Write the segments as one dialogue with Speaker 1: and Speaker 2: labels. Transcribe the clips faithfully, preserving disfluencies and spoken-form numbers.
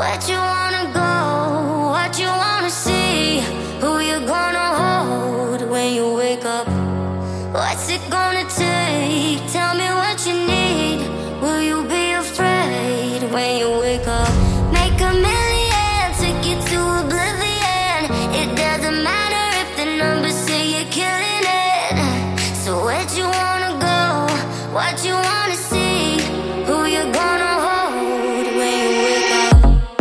Speaker 1: Where'd you wanna go? What you wanna see? Who you gonna hold when you wake up? What's it gonna take? Tell me what you need. Will you be afraid when you wake up? Make a million, take you to oblivion. It doesn't matter if the numbers say you're killing it. So where'd you wanna go? What you wanna see? Who you gonna hold when you wake up?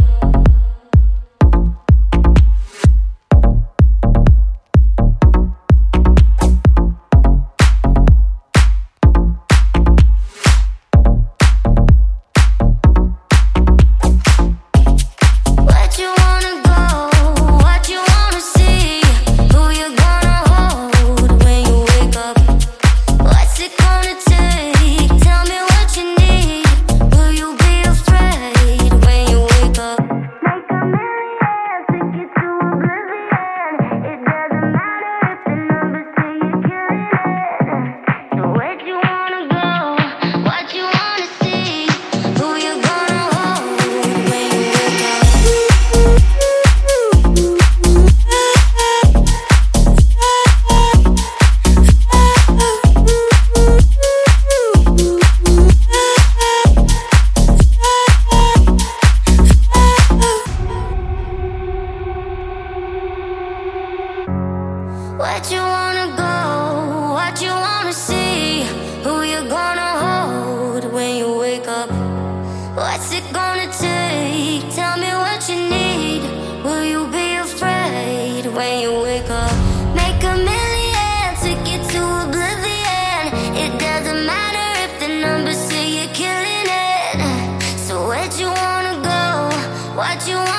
Speaker 1: Where'd you wanna go? What you wanna see? Who you gonna hold when you wake up? What's it gonna take? Tell me what you need. Will you be afraid when you wake up? Make a million, take you to oblivion. It doesn't matter if the numbers say you're killing it. So where'd you wanna go? What you